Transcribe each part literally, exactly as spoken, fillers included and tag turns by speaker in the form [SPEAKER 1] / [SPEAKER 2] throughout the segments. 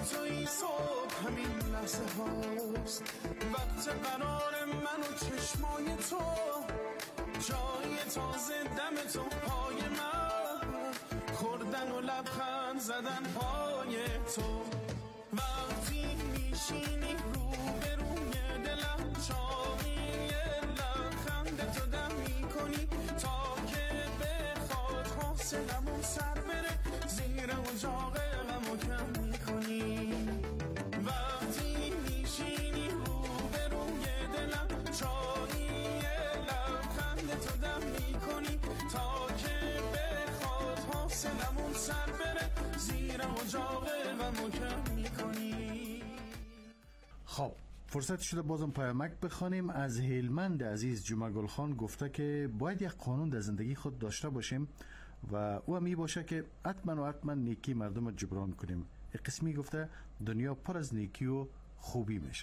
[SPEAKER 1] توی صبح همین لحظه هاست، وقت قرار من و چشمای تو، جای تازه دم تو پای من، خوردن و لبخند زدن پای تو. وقتی میشینی رو به روی دلم، چاقی لبخند تو دم میکنی تا که بخواد حوصلمون سر بره، زیر اجاق غمو کم میکنی. وقتی میشینی رو به روی دلم، چاقی لبخند تو دم میکنی تا که بخواد حوصلمون سر بره، زیر اجاق غمو کم میکنی.
[SPEAKER 2] خب فرصت شده بازم پیامک بخوانیم. از هیلمند عزیز جمعه گل خان گفته که باید یک قانون در زندگی خود داشته باشیم و او هم می باشه که حتما و حتما نیکی مردم رو جبران کنیم. یک قسمی گفته دنیا پر از نیکی و خوبی میشه.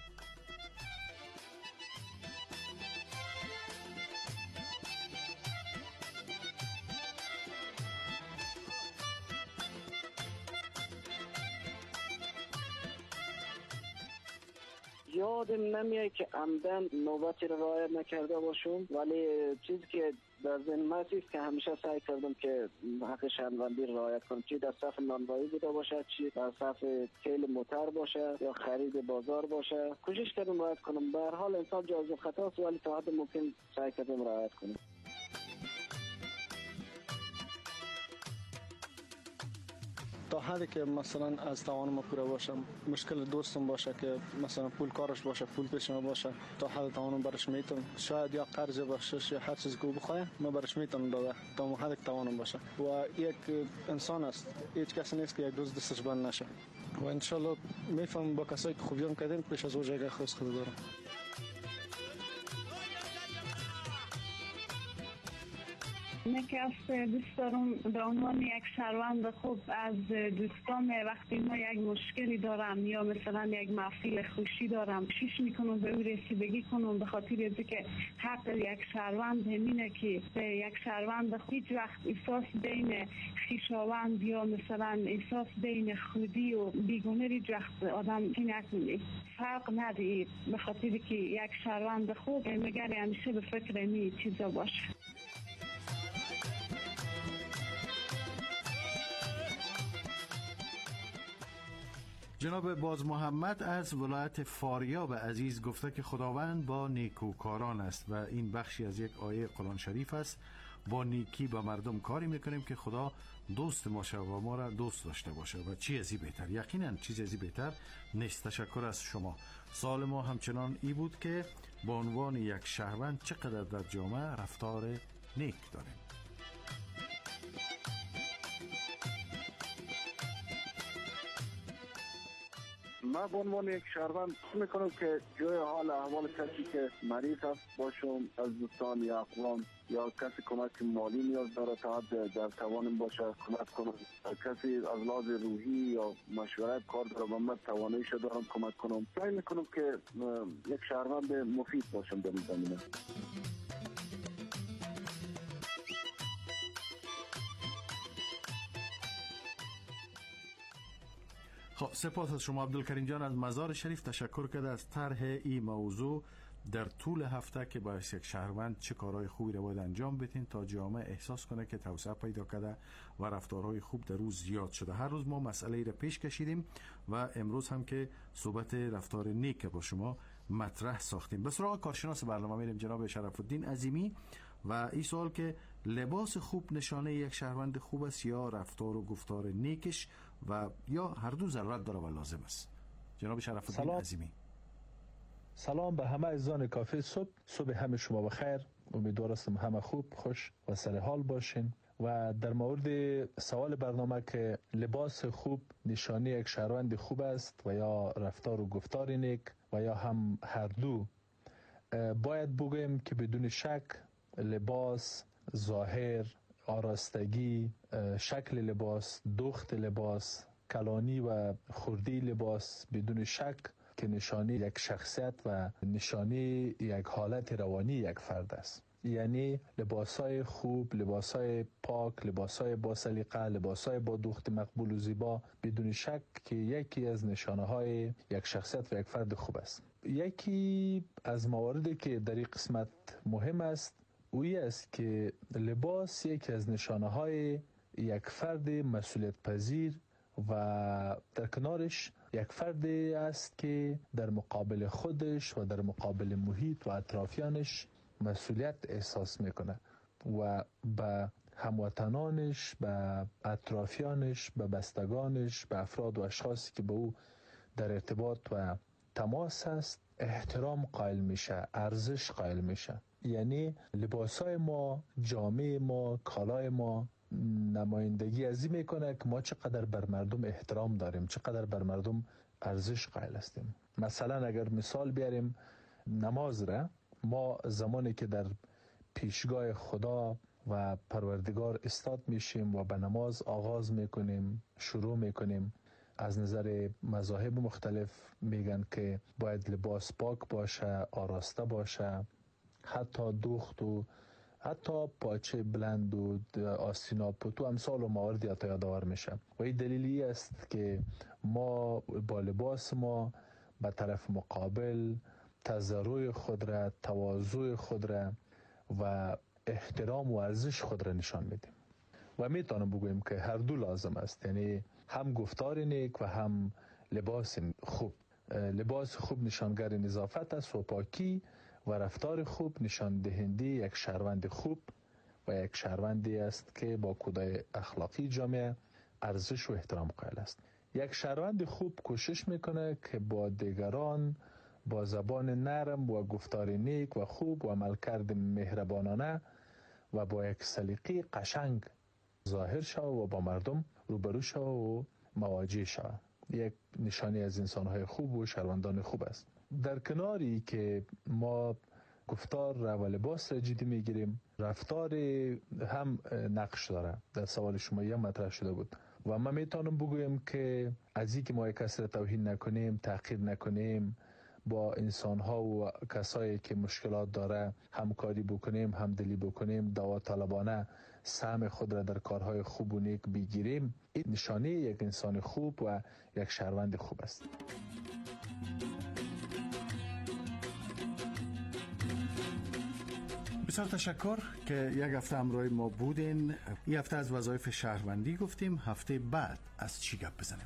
[SPEAKER 3] یادم نمیاد که عمدن نوبتی رو رعایت نکرده باشم، ولی چیزی که در ذهنم هست که همیشه سعی کردم که حق شهروندی رعایت کنم، چی در صف نانوایی بوده باشه، چی در صف کیل موتر باشه یا خرید بازار باشه، کوشش کردم رعایت کنم. به هر حال انسان جایز خطاست، ولی تا حد ممکن سعی کردم رعایت کنم.
[SPEAKER 4] تا حدی که مثلا از توان ما پوره باشه. مشکل دوستم باشه که مثلا پول کارش باشه، پول پیش ما باشه، تا حد توانم برش میتونم، شاید یا قرض باشه یا هر چیزی که بخواه ما برش میتونم داده تا حد که توانم باشه. و یک انسان است، هیچ کسی نیست که یک روز دستش بند نشه و ان شاء الله میفهم با کسایی که خوبیام کردیم پیش از او جای خاص خود دارم.
[SPEAKER 5] من که از دوست دارم به عنوان یک شهروند خوب از دوستان وقتی ما یک مشکلی دارم یا مثلا یک محفل خوشی دارم، کوشش میکنم به او رسیدگی کنم، به خاطر اینکه حق یک شهروند همینه که یک شهروند هیچ وقت احساس بین خویشاوند یا مثلا احساس بین خودی و بیگانه هیچ وقت آدم نکنه، فرق نداره، به خاطر که یک شهروند خوب مگر همیشه به فکر این چیزا باشه.
[SPEAKER 2] جناب باز محمد از ولایت فاریاب عزیز گفته که خداوند با نیکوکاران است و این بخشی از یک آیه قرآن شریف است. با نیکی با مردم کاری میکنیم که خدا دوست ما شه و ما را دوست داشته باشه و چی ازی بهتر؟ یقینا چیز ازی بهتر نیست. تشکر از شما. سوال ما همچنان ای بود که به عنوان یک شهروند چقدر در جامعه رفتار نیک داریم؟
[SPEAKER 3] من به عنوان یک شهروند میکنم که جای حال احوال کسی که مریض هست باشم، از دوستان یا اقوام یا کسی کمک مالی نیاز داره تا حد در توانم باشه کمک کنم، کسی از لحاظ روحی یا مشورت کار داره و من تواناییش دارم کمک کنم. سعی میکنم که یک شهروند مفید باشم در این زمینه.
[SPEAKER 2] خب سپاس از شما عبدالکریم جان از مزار شریف. تشکر کرده از طرح این موضوع در طول هفته که باعث یک شهروند چه کارهای خوبی رو باید انجام بدین تا جامعه احساس کنه که توسعه پیدا کرده و رفتارهای خوب در روز زیاد شده. هر روز ما مسئله ای را پیش کشیدیم و امروز هم که صحبت رفتار نیک با شما مطرح ساختیم. به سراغ کارشناس برنامه میریم جناب شرف الدین عظیمی و این سوال که لباس خوب نشانه یک شهروند خوب است یا رفتار و گفتار نیکش و یا هر دو ضرورت داره و لازم است؟ جناب شرف الدین عظیمی.
[SPEAKER 6] سلام به همه عزیزان کافه صبح. صبح همه شما بخیر. امیدوارم همه خوب خوش و سر حال باشین. و در مورد سوال برنامه که لباس خوب نشانه یک شهروند خوب است و یا رفتار و گفتار نیک و یا هم هر دو، باید بگویم که بدون شک لباس، ظاهر، آراستگی، شکل لباس، دوخت لباس، کلانی و خردی لباس بدون شک که نشانه یک شخصیت و نشانه یک حالت روانی یک فرد است. یعنی لباسای خوب، لباسای پاک، لباسای با سلیقه، لباسای با دوخت مقبول و زیبا بدون شک که یکی از نشانه های یک شخصیت و یک فرد خوب است. یکی از مواردی که در این قسمت مهم است اوی است که لباس یکی از نشانه های یک فرد مسئولیت پذیر و در کنارش یک فردی است که در مقابل خودش و در مقابل محیط و اطرافیانش مسئولیت احساس میکنه و به هموطنانش، به اطرافیانش، به بستگانش، به افراد و اشخاصی که به او در ارتباط و تماس است احترام قائل میشه، ارزش قائل میشه. یعنی لباسای ما، جامعه ما، کالای ما نمایندگی از این میکنه که ما چقدر بر مردم احترام داریم، چقدر بر مردم ارزش قائل هستیم. مثلا اگر مثال بیاریم نماز را، ما زمانی که در پیشگاه خدا و پروردگار استاد میشیم و به نماز آغاز میکنیم، شروع میکنیم، از نظر مذاهب مختلف میگن که باید لباس پاک باشه، آراسته باشه، حتی دوخت و حتی پاچه بلند و آستینا پتو امثال و مواردی حتی یادآور میشه. و این دلیلی است که ما با لباس ما به طرف مقابل تضرع خود را، تواضع خود را و احترام و ارزش خود را نشان میدیم. و میتونم بگویم که هر دو لازم است، یعنی هم گفتار نیک و هم لباس خوب. لباس خوب نشانگر نظافت است و پاکی و رفتار خوب نشان دهنده یک شهروند خوب و یک شهروندی است که با کودای اخلاقی جامعه ارزش و احترام قائل است. یک شهروند خوب کوشش میکنه که با دیگران با زبان نرم و گفتار نیک و خوب و عملکرد مهربانانه و با یک سلیقه قشنگ ظاهر شود و با مردم روبرو شود و مواجه شود. یک نشانی از انسانهای خوب و شهروندان خوب است. در کناری که ما گفتار و لباس را جدی میگیریم، رفتار هم نقش داره. در سوال شما یه مطرح شده بود و من میتونم بگویم که از این که ما یک کس را توهین نکنیم، تحقیر نکنیم، با انسانها و کسایی که مشکلات داره همکاری بکنیم، همدلی بکنیم، داوطلبانه سهم خود را در کارهای خوب و نیک بگیریم، این نشانه یک انسان خوب و یک شهروند خوب است.
[SPEAKER 2] بسیار تشکر که یک هفته همراه ما بودین. این هفته از وظایف شهروندی گفتیم، هفته بعد از چی گپ بزنیم؟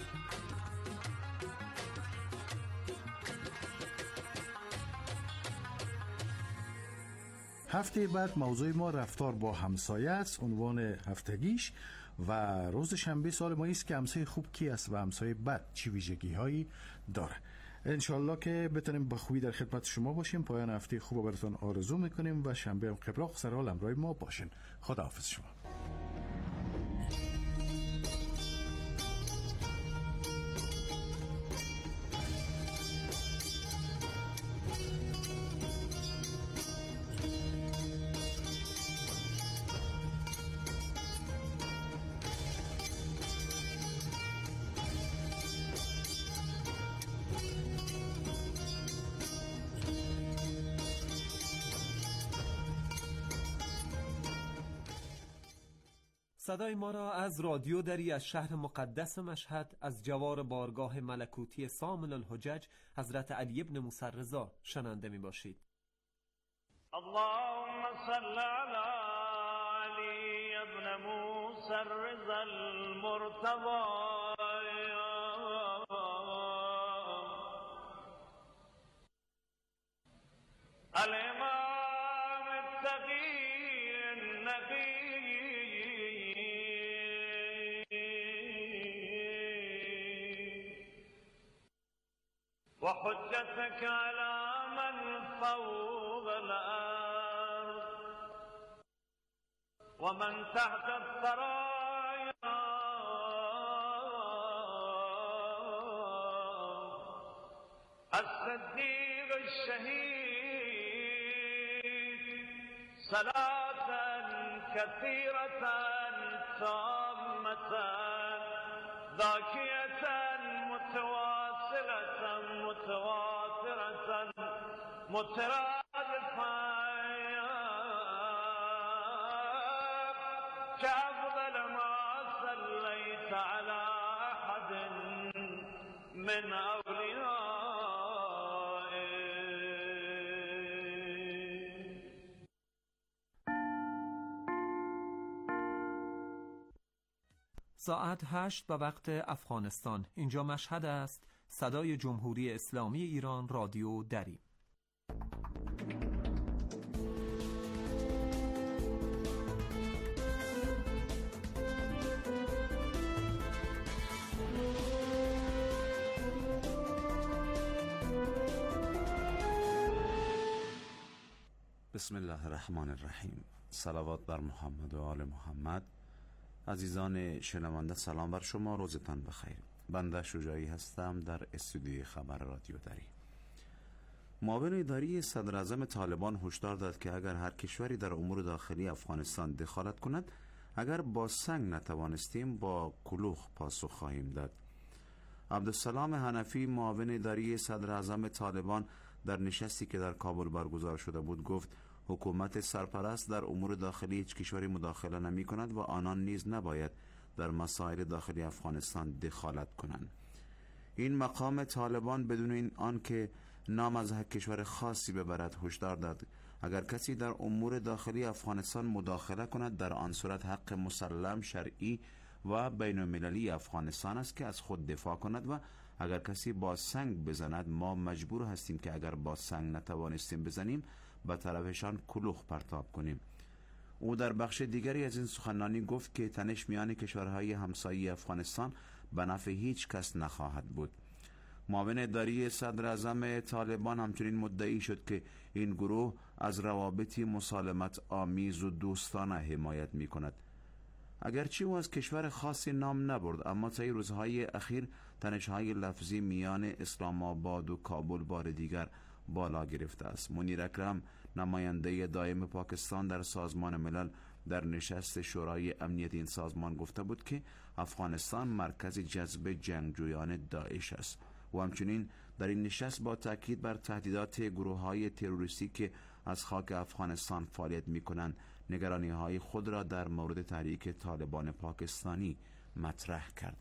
[SPEAKER 2] هفته بعد موضوع ما رفتار با همسایه است، عنوان هفتگیش، و روز شنبه سال مایی است که همسایه خوب کی است و همسایه بد چی ویژگی هایی داره. انشالله که بتونیم با خوبی در خدمت شما باشیم. پایان هفته خوب براتون آرزو میکنیم و شنبه هم قبراق سر حال همراه ما باشین. خداحافظ شما.
[SPEAKER 7] صدای ما را از رادیو دری از شهر مقدس مشهد از جوار بارگاه ملکوتی سامن الحجج حضرت علی ابن موسی رضا شنونده می باشید.
[SPEAKER 8] اللهم صل علی علی ابن موسی رضا المرتضی الامام التقی النقی وحجتك على من فوق الأرض ومن تحت الثرايا الصديق الشهيد صلاة كثيرة تامة ذاكية متواصلة متواترة مترادفة كأفضل ما صليت على أحد من أوليائك.
[SPEAKER 7] ساعت هشت به وقت افغانستان. اینجا مشهد است. صدای جمهوری اسلامی ایران، رادیو دری.
[SPEAKER 9] بسم الله الرحمن الرحیم. صلوات بر محمد و آل محمد. عزیزان شنونده سلام بر شما، روزتان بخیر. بنده شجاعی هستم در استودیوی خبر رادیو دری. معاون اداری صدر اعظم طالبان هشدار داد که اگر هر کشوری در امور داخلی افغانستان دخالت کند، اگر با سنگ نتوانستیم با کلوخ پاسخ خواهیم داد. عبدالسلام حنفی معاون اداری صدر اعظم طالبان در نشستی که در کابل برگزار شده بود گفت حکومت سرپرست در امور داخلی هیچ کشوری مداخله نمی کند و آنان نیز نباید در مسائل داخلی افغانستان دخالت کنند. این مقام طالبان بدون این آنکه نام از یک کشور خاصی ببرد هشدار داد اگر کسی در امور داخلی افغانستان مداخله کند، در آن صورت حق مسلم شرعی و بین المللی افغانستان است که از خود دفاع کند و اگر کسی با سنگ بزند ما مجبور هستیم که اگر با سنگ نتوانستیم بزنیم به طرفشان کلوخ پرتاب کنیم. او در بخش دیگری از این سخنرانی گفت که تنش میان کشورهای همسایه افغانستان به نفع هیچ کس نخواهد بود. معاون اداری صدر اعظم طالبان همچنین مدعی شد که این گروه از روابطی مسالمت آمیز و دوستانه حمایت می کند. اگرچه او از کشور خاصی نام نبرد، اما طی روزهای اخیر تنش‌های لفظی میان اسلام آباد و کابل بار دیگر بالا گرفته است. منیر اکرم نماینده دائم پاکستان در سازمان ملل در نشست شورای امنیت این سازمان گفته بود که افغانستان مرکز جذب جنگجویان داعش است. و همچنین در این نشست با تاکید بر تهدیدات گروه‌های تروریستی که از خاک افغانستان فعالیت می‌کنند نگرانی‌های خود را در مورد تحریک طالبان پاکستانی مطرح کرد.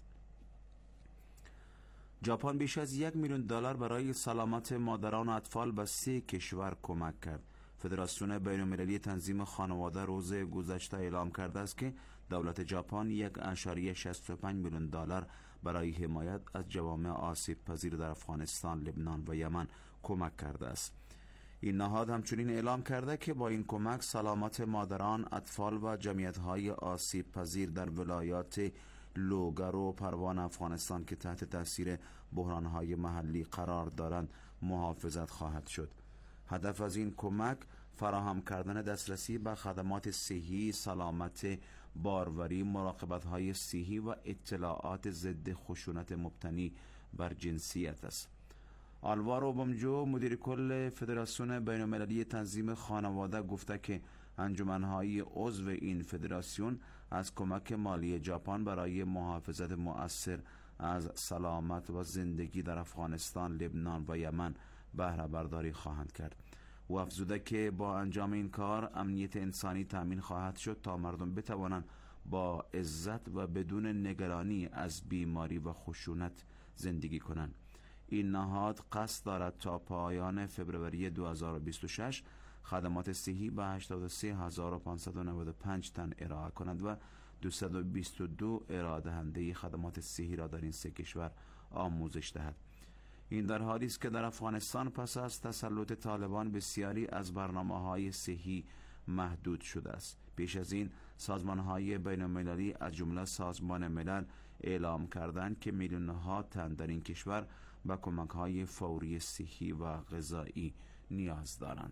[SPEAKER 9] ژاپن بیش از یک میلیون دلار برای سلامت مادران و اطفال به سه کشور کمک کرد. فدراسیون بین‌المللی تنظیم خانواده روز گذشته اعلام کرده است که دولت ژاپن یک اشاریه شصت و پنج میلیون دلار برای حمایت از جوامع آسیب پذیر در افغانستان، لبنان و یمن کمک کرده است. این نهاد همچنین اعلام کرده که با این کمک سلامت مادران، اطفال و جمعیت‌های آسیب پذیر در ولایات لوگر و پروان افغانستان که تحت تاثیر بحران‌های محلی قرار دارند محافظت خواهد شد. هدف از این کمک فراهم کردن دسترسی به خدمات صحی، سلامت باروری، مراقبت‌های صحی و اطلاعات ضد خشونت مبتنی بر جنسیت است. آلوارو بامجو مدیر کل فدراسیون بین‌المللی تنظیم خانواده گفته که انجمن‌های عضو این فدراسیون از کمک مالی ژاپن برای محافظت مؤثر از سلامت و زندگی در افغانستان، لبنان و یمن بهره برداری خواهند کرد. و افزوده که با انجام این کار امنیت انسانی تامین خواهد شد تا مردم بتوانند با عزت و بدون نگرانی از بیماری و خشونت زندگی کنند. این نهاد قصد دارد تا پایان فوریه دو هزار و بیست و شش خدمات صحی به هشتاد و سه هزار و پانصد و نود و پنج تن ارائه کند و دویست و بیست و دو ارائه دهنده خدمات صحی را در این سه کشور آموزش دهد. این در حالی است که در افغانستان پس از تسلط طالبان بسیاری از برنامه‌های صحی محدود شده است. پیش از این سازمان‌های بین‌المللی از جمله سازمان ملل اعلام کردند که میلیون‌ها تن در این کشور به کمک‌های فوری صحی و غذایی نیاز دارند.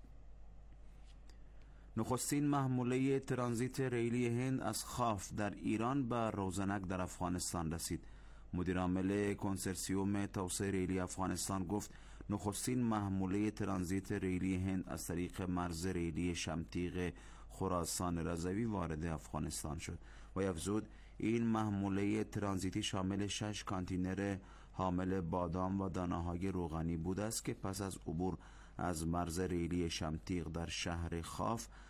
[SPEAKER 9] نخستین محموله ترانزیت ریلی هند از خاف در ایران به روزنک در افغانستان رسید. مدیرعامل کنسرسیوم توسعه ریلی افغانستان گفت نخستین محموله ترانزیت ریلی هند از طریق مرز ریلی شمتیق خراسان رضوی وارد افغانستان شد و افزود این محموله ترانزیتی شامل شش کانتینر حامل بادام و دانه‌های روغنی بوده است که پس از عبور از مرز ریلی شمتیق در شهر خاف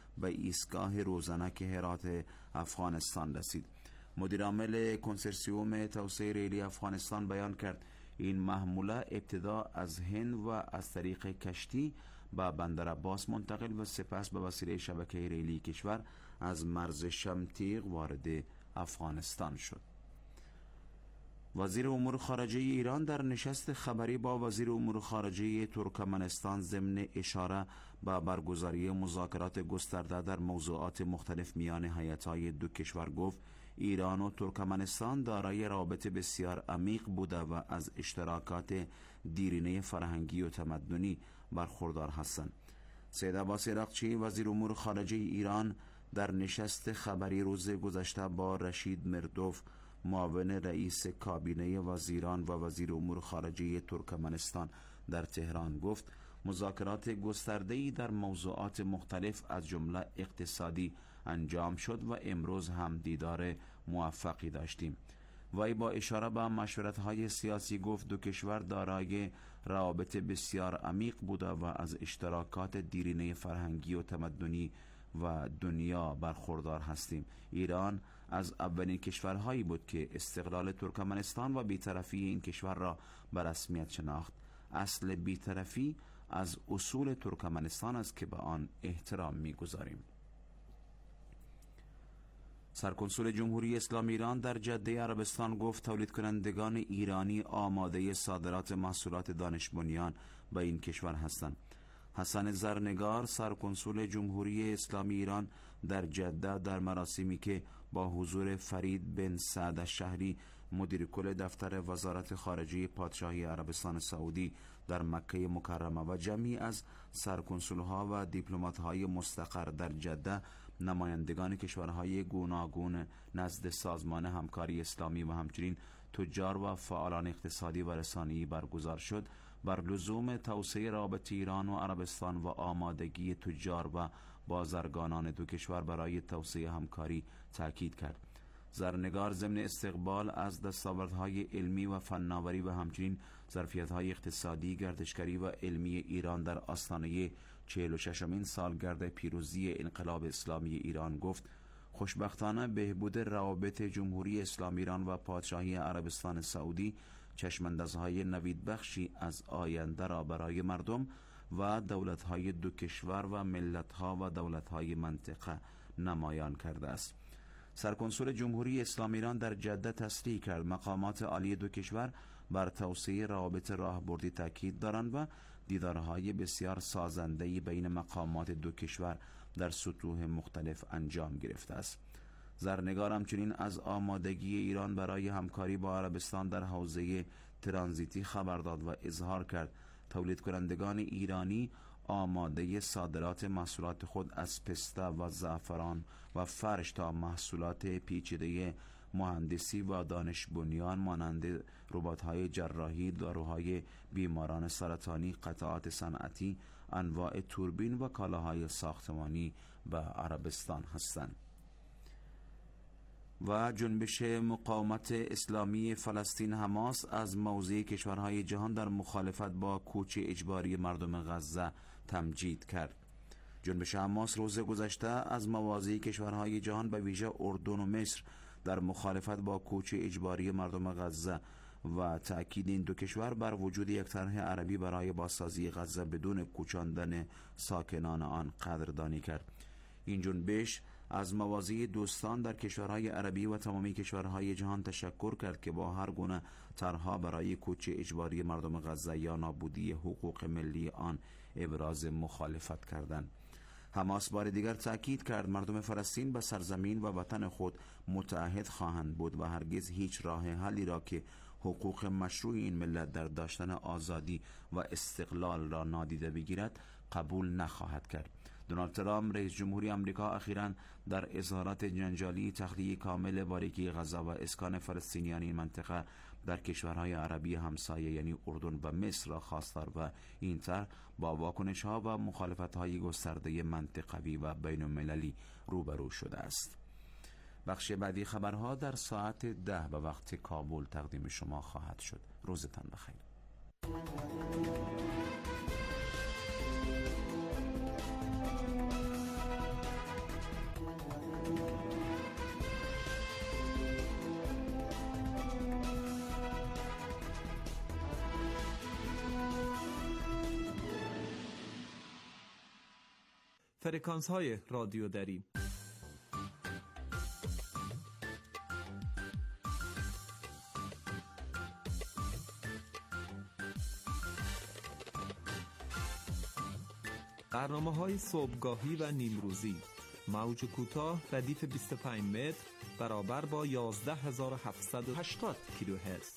[SPEAKER 9] به ایستگاه روزنک هرات افغانستان رسید. مدیر عامل کنسرسیوم توسعه ریلی افغانستان بیان کرد این محموله ابتدا از هند و از طریق کشتی به بندر عباس منتقل و سپس به وسیله شبکه ریلی کشور از مرز شمتیق وارد افغانستان شد. وزیر امور خارجه ایران در نشست خبری با وزیر امور خارجه ترکمنستان ضمن اشاره به برگزاری مذاکرات گسترده در موضوعات مختلف میان هیئت‌های دو کشور گفت ایران و ترکمنستان دارای رابط بسیار عمیق بوده و از اشتراکات دیرینه فرهنگی و تمدنی برخوردار هستند. سید عباس عراقچی وزیر امور خارجه ایران در نشست خبری روز گذشته با رشید مردوف معاون رئیس کابینه وزیران و وزیر امور خارجه ترکمنستان در تهران گفت مذاکرات گسترده‌ای در موضوعات مختلف از جمله اقتصادی انجام شد و امروز هم دیدار موفقی داشتیم. وی با اشاره به مشورت‌های سیاسی گفت دو کشور دارای روابط بسیار عمیق بوده و از اشتراکات دیرینه فرهنگی و تمدنی و دنیا برخوردار هستیم. ایران از اولین کشورهایی بود که استقلال ترکمنستان و بی‌طرفی این کشور را به رسمیت شناخت. اصل بی‌طرفی از اصول ترکمنستان است که به آن احترام می‌گذاریم. سرکنسول جمهوری اسلامی ایران در جده عربستان گفت تولید کنندگان ایرانی آماده صادرات محصولات دانش بنیان به این کشور هستند. حسن زرنگار سرکنسول جمهوری اسلامی ایران در جده در مراسمی که با حضور فرید بن سعد الشهری مدیر کل دفتر وزارت خارجه پادشاهی عربستان سعودی در مکه مکرمه و جمعی از سرکنسول‌ها و دیپلمات‌های مستقر در جده نمایندگان کشورهای گوناگون نزد سازمان همکاری اسلامی و همچنین تجار و فعالان اقتصادی و رسانه‌ای برگزار شد بر لزوم توسعه رابطه ایران و عربستان و آمادگی تجار و بازرگانان دو کشور برای توسعه همکاری تاکید کرد. زرنگار ضمن استقبال از دستاوردهای علمی و فناوری و همچنین ظرفیت‌های اقتصادی، گردشگری و علمی ایران در آستانه چهل و ششمین سالگرد پیروزی انقلاب اسلامی ایران گفت خوشبختانه بهبود روابط جمهوری اسلامی ایران و پادشاهی عربستان سعودی چشماندازهای نوید بخشی از آینده را برای مردم و دولت‌های دو کشور و ملت‌ها و دولت‌های منطقه نمایان کرده است. سرکنسول جمهوری اسلامی ایران در جده تصریح کرد مقامات عالی دو کشور بر توسعه روابط راهبردی تاکید دارند و دیدارهای بسیار سازنده‌ای بین مقامات دو کشور در سطوح مختلف انجام گرفته است. زرنگار همچنین از آمادگی ایران برای همکاری با عربستان در حوزه ترانزیتی خبر داد و اظهار کرد تولید کنندگان ایرانی آماده صادرات محصولات خود از پسته و زعفران و فرش تا محصولات پیچیده مهندسی و دانش بنیان مانند ربات‌های جراحی، داروهای بیماران سرطانی، قطعات صنعتی، انواع توربین و کالاهای ساختمانی به عربستان هستند. و جنبش مقاومت اسلامی فلسطین حماس از موضع کشورهای جهان در مخالفت با کوچ اجباری مردم غزه تمجید کرد. جنبش حماس روز گذشته از مواضع کشورهای جهان به ویژه اردن و مصر در مخالفت با کوچ اجباری مردم غزه و تأکید این دو کشور بر وجود یک طرح عربی برای بازسازی غزه بدون کوچاندن ساکنان آن قدردانی کرد. این جنبش از مواضع دوستان در کشورهای عربی و تمامی کشورهای جهان تشکر کرد که با هر گونه طرح‌ها برای کوچ اجباری مردم غزه یا نابودی حقوق ملی آن ابراز مخالفت کردند. حماس بار دیگر تأکید کرد مردم فلسطین به سرزمین و وطن خود متعهد خواهند بود و هرگز هیچ راه حلی را که حقوق مشروع این ملت در داشتن آزادی و استقلال را نادیده بگیرد قبول نخواهد کرد. دونالد ترامپ رئیس جمهوری آمریکا اخیراً در اظهارات جنجالی تخلیه کامل باریکی غزه و اسکان فلسطینیان این منطقه در کشورهای عربی همسایه یعنی اردن و مصر را خواستار و این طرح با واکنش‌ها و مخالفت‌های گسترده منطقوی و بین‌المللی روبرو شده است. بخش بعدی خبرها در ساعت ده به وقت کابل تقدیم شما خواهد شد. روزتان بخیر.
[SPEAKER 7] فرکانس های رادیو دری. برنامه های صبحگاهی و نیمروزی، موج کوتاه ردیف بیست و پنج متر برابر با یازده هزار و هفتصد و هشتاد کیلوهرتز.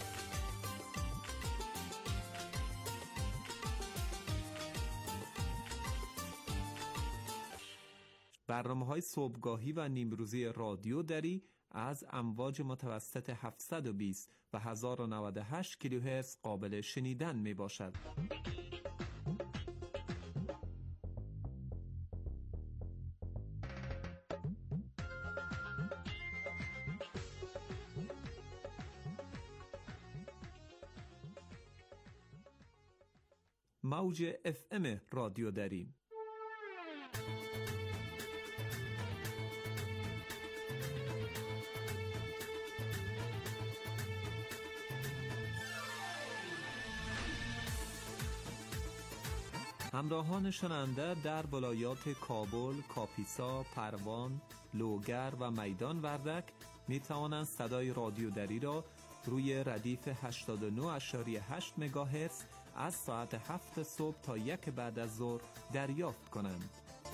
[SPEAKER 7] برنامه های صبحگاهی و نیمروزی رادیو دری از امواج متوسط هفتصد و بیست و هزار و نود و هشت کیلوهرتز قابل شنیدن می باشد. موج اف ام رادیو دری. همراهان شنونده در ولایات کابل، کاپیسا، پروان، لوگر و میدان وردک می توانند صدای رادیو دری را روی ردیف هشتاد و نه و هشت مگاهرتز از ساعت هفت صبح تا یک بعد از ظهر دریافت کنند.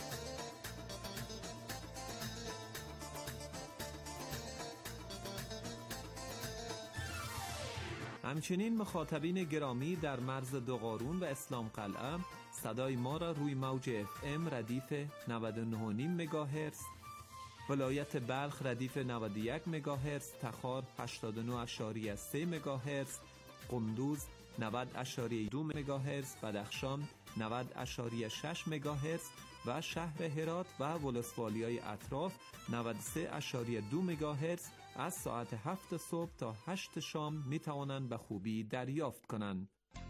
[SPEAKER 7] همچنین مخاطبین گرامی در مرز دوقارون و اسلام قلعه صدای ما را روی موج اف ام ردیف نود و نه و نیم مگاهرتز، ولایت بلخ ردیف نود و یک مگاهرتز، تخار هشتاد و نه و سه مگاهرتز، قندوز نود و دو مگاهرتز، بدخشان نود و شش مگاهرتز و شهر هرات و ولسوالیای اطراف نود و سه و دو مگاهرتز از ساعت هفت صبح تا هشت شام می توانند به خوبی دریافت کنند.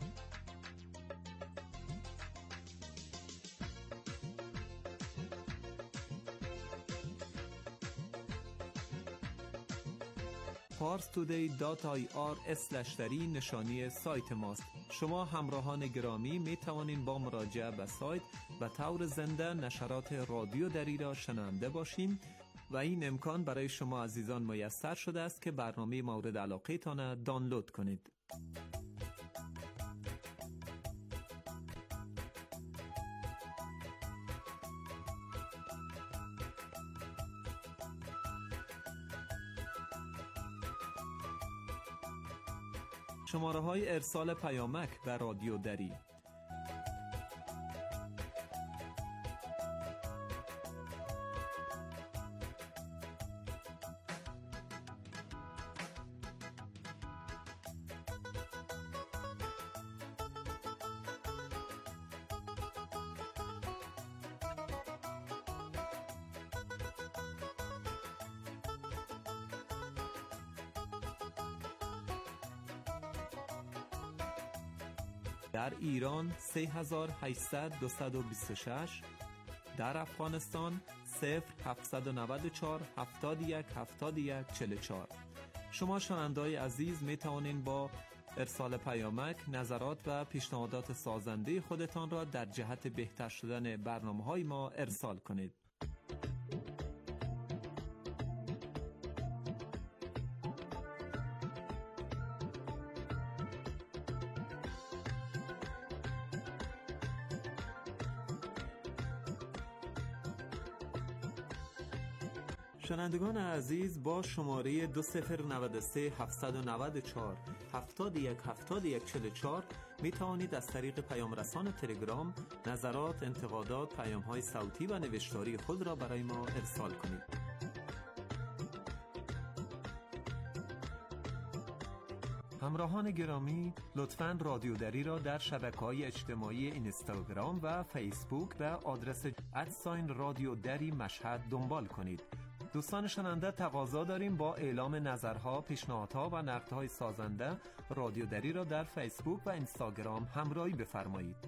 [SPEAKER 7] پارس تودی دات آی آر اسلش دری نشانی سایت ماست. شما همراهان گرامی می توانید با مراجعه به سایت و طور زنده نشرات رادیو دری را شنونده باشیم و این امکان برای شما عزیزان میسر شده است که برنامه مورد علاقه تان دانلود کنید. شماره های ارسال پیامک و رادیو دری در ایران سه هزار و هشتصد دویست و بیست و شش، در افغانستان صفر هفتصد و نود و چهار هفتاد و یک هفتاد و یک چهل و چهار. شما شنونده‌های عزیز می توانید با ارسال پیامک نظرات و پیشنهادات سازنده خودتان را در جهت بهتر شدن برنامه‌های ما ارسال کنید. شنوندگان عزیز، با شماره دو صفر نود و سه هفتصد و نود و چهار هفتاد و یک هفتاد و یک چهل و چهار می توانید از طریق پیام رسان تلگرام نظرات، انتقادات، پیام های صوتی و نوشتاری خود را برای ما ارسال کنید. همراهان گرامی، لطفاً رادیو دری را در شبکه‌های اجتماعی اینستاگرام و فیسبوک به آدرس ادساین رادیو دری مشهد دنبال کنید. دوستان شنونده، تقاضا داریم با اعلام نظرها، پیشنهادها و نقدهای سازنده رادیو دری را در فیسبوک و اینستاگرام همراهی بفرمایید.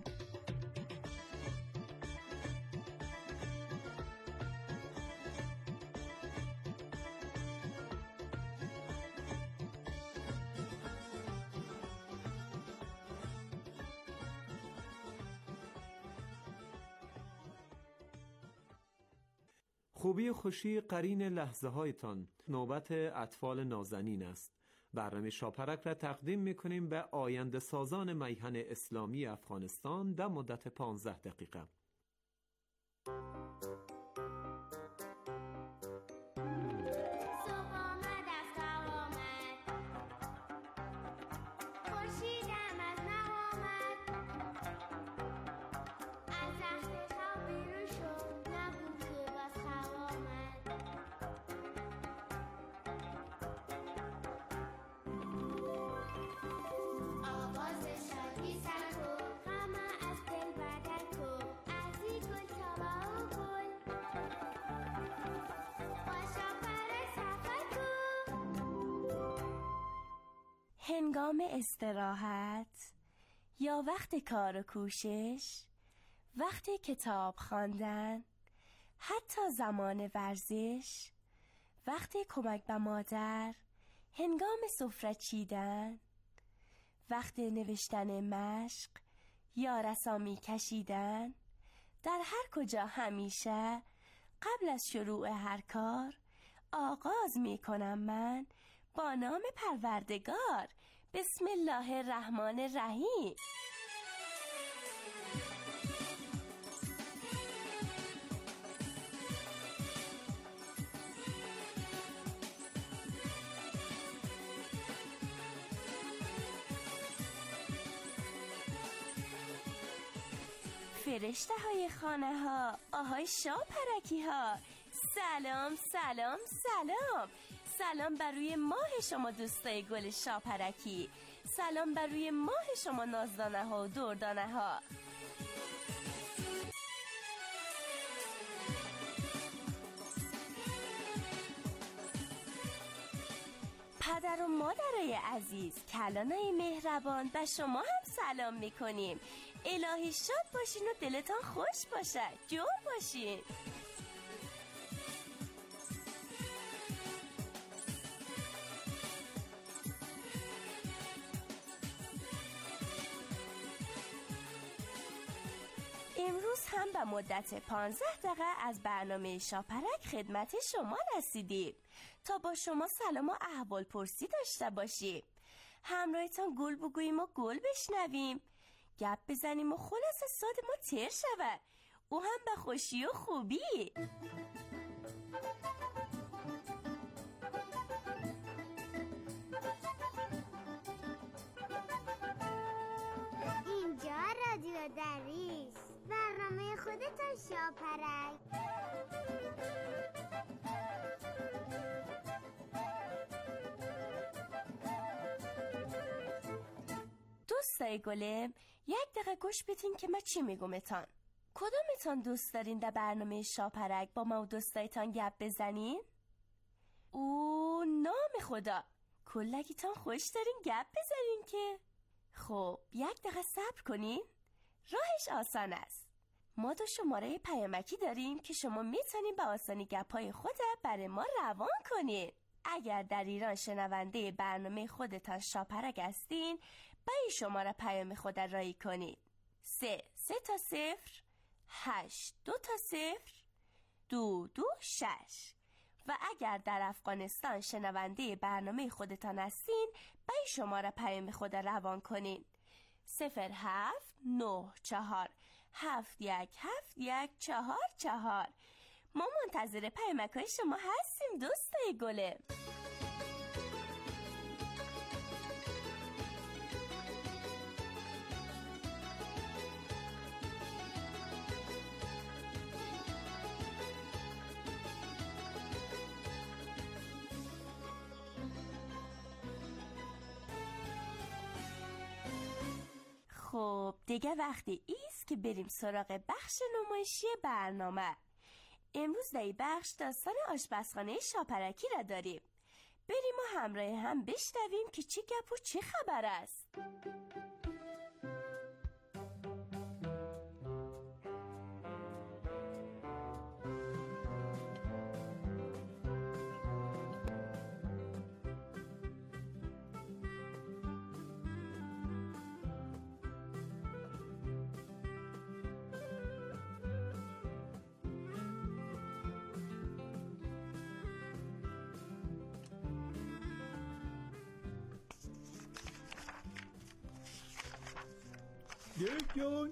[SPEAKER 7] خوبی و خوشی قرین لحظه هایتان. نوبت اطفال نازنین است. برنامه شاپرک را تقدیم میکنیم به آینده سازان میهن اسلامی افغانستان در مدت پانزده دقیقه.
[SPEAKER 10] هنگام استراحت یا وقت کار و کوشش، وقت کتاب خواندن، حتی زمان ورزش، وقت کمک به مادر، هنگام سفره چیدن، وقت نوشتن مشق یا رسامی کشیدن، در هر کجا همیشه قبل از شروع هر کار آغاز می کنم من با نام پروردگار. بسم الله الرحمن الرحیم. فرشته های خانه ها، آهای شاپرکی ها، سلام سلام سلام. سلام بر روی ماه شما دوستای گل شاپرکی. سلام بر روی ماه شما نازدانه ها و دردانه ها. پدر و مادرای عزیز، کلانای مهربان، به شما هم سلام میکنیم. الهی شاد باشین و دلتان خوش باشه. جور باشین. امروز هم به مدت پانزده دقیقه از برنامه شاپرک خدمت شما رسیدیم تا با شما سلام و احوال پرسی داشته باشیم. همراهتان گل بگوییم و گل بشنویم، گپ بزنیم و خلاص ساد ما تر شود، او هم به خوشی و خوبی.
[SPEAKER 11] اینجا رادیو دریس، برنامه خودتان شاپرک.
[SPEAKER 10] دوستای گلم، یک دقیقه گوش بدین که من چی میگمتان. کدومتان دوست دارین در برنامه شاپرک با ما و دوستایتان گپ بزنین؟ او نام خدا، کلگیتان خوش دارین گپ بزنین که. خب یک دقیقه صبر کنین، راهش آسان است. ما دو شماره پیامکی داریم که شما میتونین به آسانی گپای خود برای ما روان کنین. اگر در ایران شنونده برنامه خودتان شاپرک هستین، به این شماره پیام خود رایی کنین: سه سه تا صفر، هشت دو تا صفر، دو دو شش. و اگر در افغانستان شنونده برنامه خودتان هستین، به این شماره پیام خود روان کنین: صفر هفت نه چهار هفت یک هفت یک چهار چهار. ما منتظر پیامک‌های شما هستیم دوستای گلم. خب دیگه وقتی ایست که بریم سراغ بخش نمایشی برنامه. امروز در این بخش داستان آشپزخانه شاپرکی را داریم. بریم و همراه هم بشنویم که چی گپ و چی خبر است.
[SPEAKER 12] دیگ جان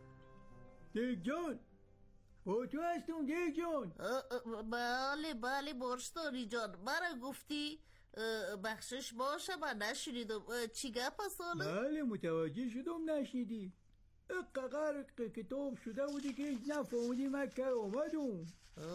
[SPEAKER 12] دیگ جان با تو هستم دیگ جان.
[SPEAKER 13] بله بله برشتاری جان، مرا گفتی؟ بخشش باشه من نشنیدم، چی گپ است حالا؟
[SPEAKER 12] بله متوجه شدم نشنیدی. اقرق کتاب شده بودی که هیچ نفهمیدی من که اومدم.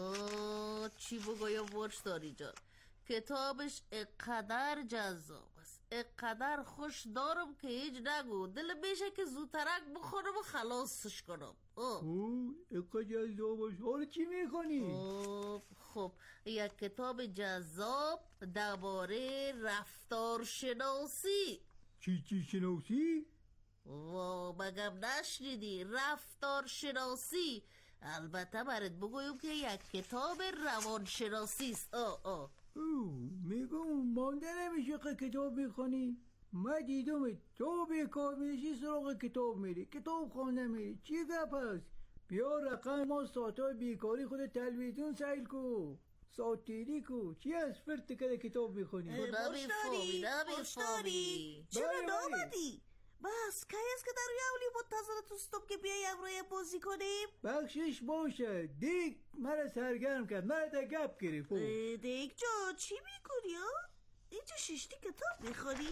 [SPEAKER 13] چی بگویم برشتاری جان، کتابش اقدر جذاب است، اقدر خوش دارم که هیچ نگو، دل میشه که زودترک بخورم و خلاصش کنم.
[SPEAKER 12] اوه اقدر جذاب است. حالا چی میکنی؟
[SPEAKER 13] خب یک کتاب جذاب درباره رفتار شناسی.
[SPEAKER 12] چی چی شناسی؟
[SPEAKER 13] وا مگم نشنیدی؟ رفتار شناسی. البته برات بگویم که یک کتاب روان شناسی است. آه آه
[SPEAKER 12] میگم مانده نمیشه که کتاب میخونی؟ من دیدم تو بیکار میشی سراغ کتاب میری، کتاب خونده میری، چی گپ هست؟ بیا رقم ما ساعتهای بیکاری خود تلویزیون سیل کو، ساعتیری کو، چی از فرد که کتاب میخونی؟
[SPEAKER 13] نمیفهمی نمیفهمی
[SPEAKER 14] چرا نامدی؟ بس که است که در یولی منتظرت استم که بیایی امروی بازی کنیم؟
[SPEAKER 12] بخشش باشه دیگ مرا سرگرم کرد، مرا در گپ گرفت.
[SPEAKER 14] دیگ جان چی میکنی ها؟ اینجا ششتی کتاب میخونی؟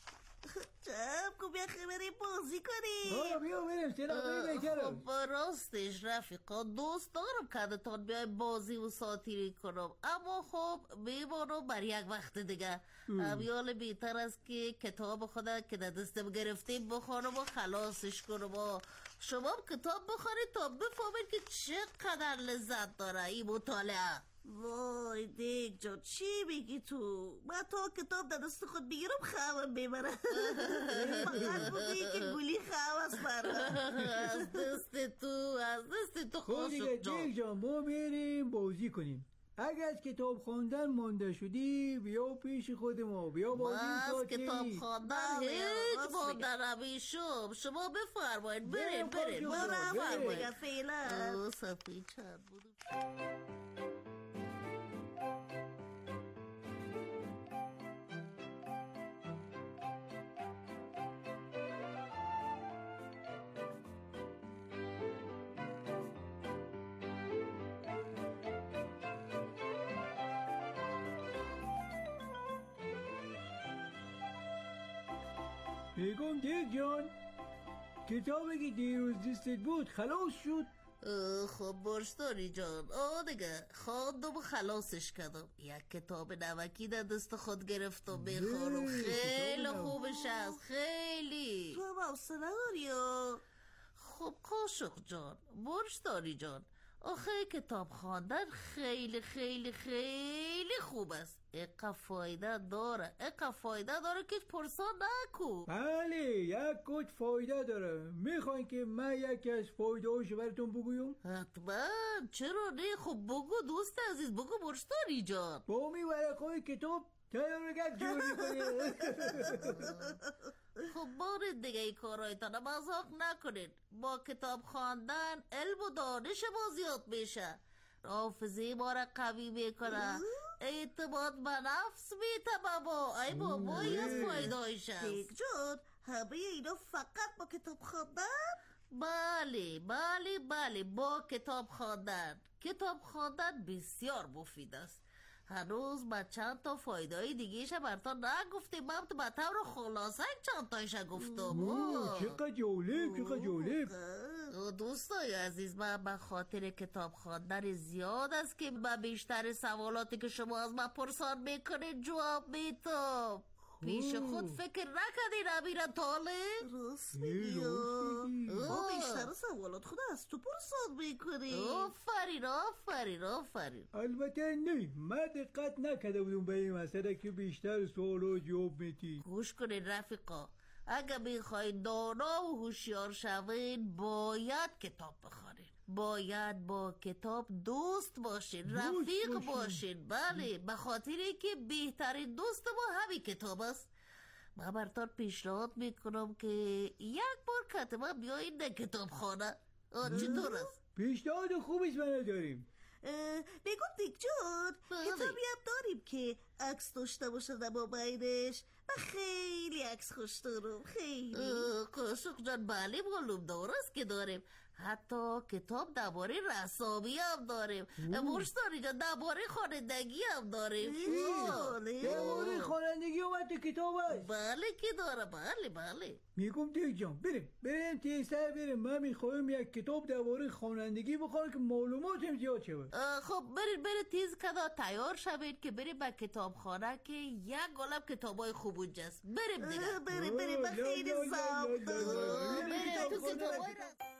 [SPEAKER 14] جب کن بیا بریم بازی کنیم.
[SPEAKER 12] آه بیا بریم سراغی بکرم.
[SPEAKER 13] خب راستش رفیقا دوست دارم کدتان بیای بازی و ساتیری کنم، اما خب میمانم بر یک وقت دیگه. امیال بیتر است که کتاب خدا که در دستم گرفتیم بخونم و خلاصش کنم. شما کتاب بخونید تا بفهمید که چقدر لذت داره این مطالعه.
[SPEAKER 14] وای دیگ جان چی میگی تو؟ من تا کتاب در دست خود بگیرم خوابم ببرم. فقط بگی که گولی خواب است برم.
[SPEAKER 13] از دست تو از دست تو
[SPEAKER 12] خوشک جان. خب دیگه دیگ جان ما میریم بازی کنیم. اگر از کتاب خواندن مانده شدی بیا پیش خود ما، بیا بازی ساعتی.
[SPEAKER 13] از کتاب خواندن هیچ مانده نمیشم. شما بفرمایید بریم بریم
[SPEAKER 14] برم دیگه فعلا.
[SPEAKER 13] صفحه چند بود؟
[SPEAKER 12] میگم دیگ جان کتابی که دیروز دستت بود خلاص شد؟
[SPEAKER 13] خب برشتاری جان آه دیگه خواندم و خلاصش کردم. یک کتاب نمکی در دست خود گرفتم بخونم، خیلی خوبش است خیلی.
[SPEAKER 14] تو هم حوصله داری؟
[SPEAKER 13] خب قاشق جان برشتاری جان آخه کتاب خواندن خیلی خیلی خیلی خوب است، اقا فایده داره، اقا فایده داره که پرسان نکو.
[SPEAKER 12] بله یک کت فایده داره. میخواین که من یکی از فایده هاشو براتون بگویم؟
[SPEAKER 13] حتما چرا نه؟ خب بگو دوست عزیز بگو برشتاری جان.
[SPEAKER 12] با می ورقای کتاب تیارگت جوری کنید.
[SPEAKER 13] خب بارید دیگه ای کارایتان مذاق نکنید. با کتاب خواندن علم و دانش ما زیاد میشه، حافظه ما را قوی میکنه، اعتماد به نفس میتبه با ای بابایی از فایدهایش هست.
[SPEAKER 14] دیگ جان همه اینا فقط با کتاب خواندن؟
[SPEAKER 13] بله بله بله با کتاب خواندن. کتاب خواندن بسیار مفید است. هنوز با چند تا فایده دیگهش براتون نگفتیم، من تو بطور رو خلاصه چند تایش گفتم.
[SPEAKER 12] چقدر جالب چقدر جالب.
[SPEAKER 13] دوستای عزیز من به خاطر کتاب خواندن زیاد است که به بیشتر سوالاتی که شما از من پرسان میکنید جواب میدم. پیش خود فکر نکردی نمیرن تاله؟
[SPEAKER 14] راست میگی ما بیشتر سوالات خود از تو پرسان میکنی.
[SPEAKER 13] آفرین آفرین آفرین.
[SPEAKER 12] البته نه من دقت نکرده بودم به این مسئله که بیشتر سوالات جواب میدی.
[SPEAKER 13] گوش کنید رفیقا، اگه میخواید دانا و هوشیار شوید باید کتاب بخونید، باید با کتاب دوست باشین، رفیق باشین. بله به خاطر که بهترین دوست ما همین کتاب است. من براتون پیشنهاد میکنم که یک بار کتاب بیایید در کتاب خانه. چطور است؟
[SPEAKER 12] پیشنهاد خوبیست من نداریم.
[SPEAKER 14] بگم دیگ جان کتابی هم داریم که عکس داشته باشه در موبایلش، من خیلی عکس خوش دارم، خیلی.
[SPEAKER 13] قاشق جان بله معلوم درست که داریم. حتی کتاب درباره رسامی هم داریم. مشتاری جان درباره خوانندگی هم داریم.
[SPEAKER 12] درباره خوانندگی اومد تو کتاب هست؟
[SPEAKER 13] بله که داره، بله بله.
[SPEAKER 12] میگم دیگه جان بریم بریم تیستر بریم. من میخوایم یک کتاب درباره خوانندگی بخونم که معلوماتم زیاد شود.
[SPEAKER 13] خب برید برید تیز کدا تیار شوید که بریم به کتاب خانه که یک عالم کتابای خوب اونجاست. بریم دیگه.
[SPEAKER 14] بریم بریم من خیلی ذوق دارم.
[SPEAKER 13] بریم تو کتابای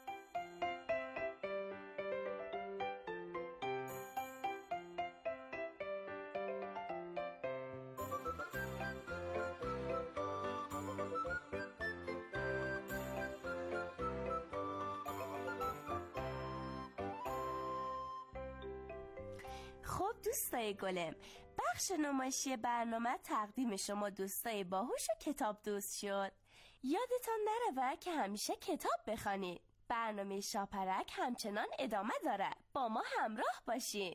[SPEAKER 10] خب دوستای گلم، بخش نمایشی برنامه تقدیم شما دوستای باهوش و کتاب دوست شد. یادتان نرود که همیشه کتاب بخوانید. برنامه شاپرک همچنان ادامه داره. با ما همراه باشین.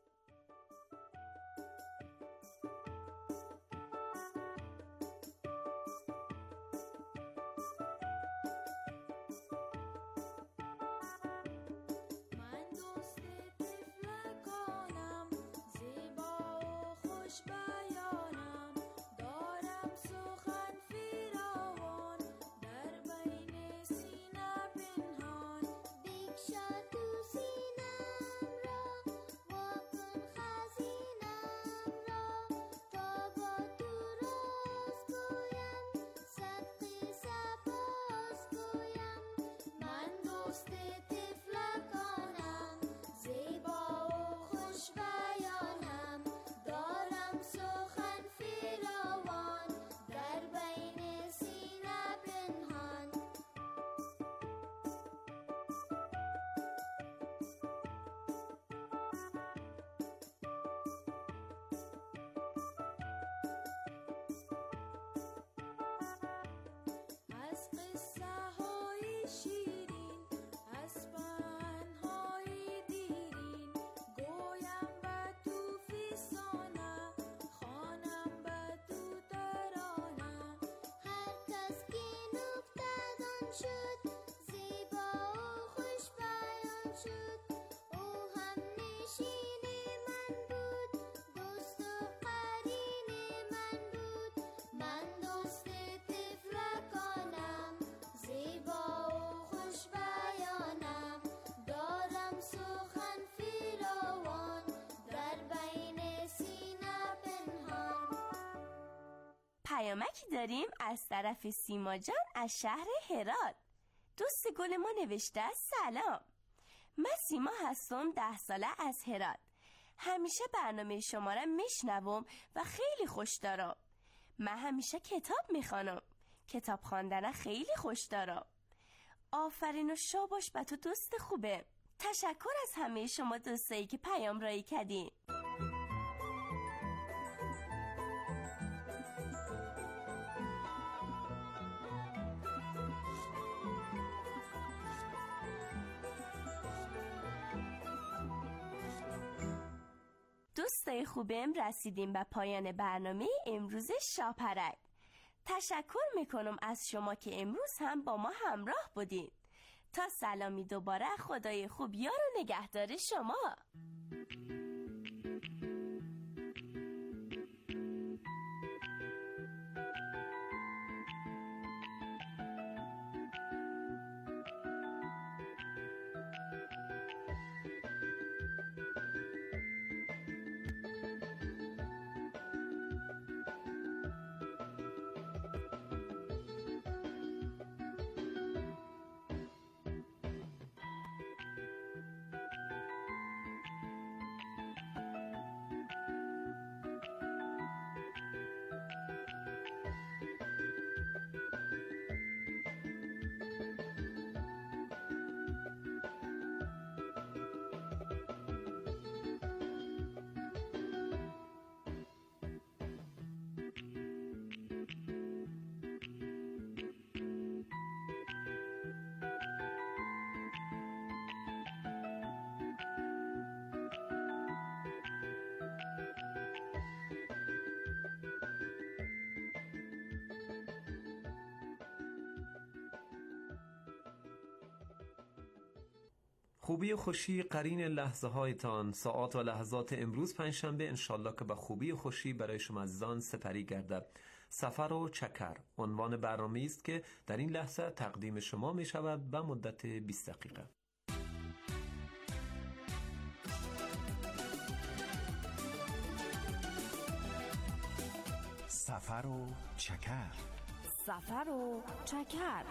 [SPEAKER 10] پیامکی داریم از طرف سیما جان از شهر هرات. دوست گل ما نوشته سلام، من سیما هستم، ده ساله از هرات. همیشه برنامه شما را میشنوم و خیلی خوش دارم. من همیشه کتاب میخوانم. کتاب خواندن خیلی خوش دارم. آفرین و شاباش به تو دوست خوبه. تشکر از همه شما دوستایی که پیام رایی کردین. دوستای خوبم، رسیدیم به پایان برنامه امروز شاپرک. تشکر میکنم از شما که امروز هم با ما همراه بودین. تا سلامی دوباره، خدای خوب یار و نگهدار شما.
[SPEAKER 7] خوبی و خوشی قرین لحظه هایتان. ساعات و لحظات امروز پنجشنبه انشالله که به خوبی و خوشی برای شما عزیزان سپری گردد. سفر و چکر عنوان برنامه است که در این لحظه تقدیم شما می شود به مدت بیست دقیقه.
[SPEAKER 15] سفر و چکر.
[SPEAKER 10] سفر و چکر.